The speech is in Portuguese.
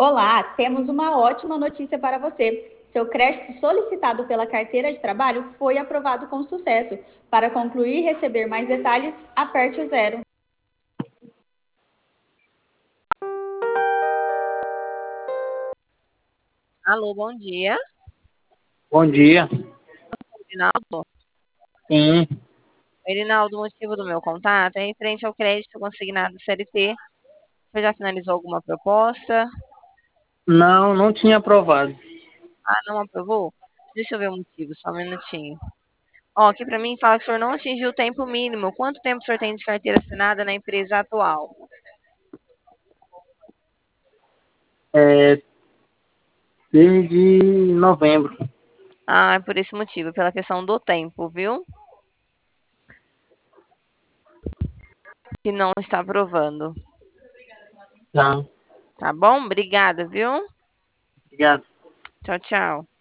Olá, temos uma ótima notícia para você. Seu crédito solicitado pela carteira de trabalho foi aprovado com sucesso. Para concluir e receber mais detalhes, aperte o zero. Alô, bom dia. Bom dia. Rinaldo. Sim. Rinaldo, o motivo do meu contato é em frente ao crédito consignado CLT. Você já finalizou alguma proposta? Não, não tinha aprovado. Ah, não aprovou? Deixa eu ver o motivo, só um minutinho. Ó, aqui pra mim fala que o senhor não atingiu o tempo mínimo. Quanto tempo o senhor tem de carteira assinada na empresa atual? Desde novembro. Ah, é por esse motivo, pela questão do tempo, viu? Que não está aprovando. Tá. Tá bom? Obrigada, viu? Obrigado. Tchau, tchau.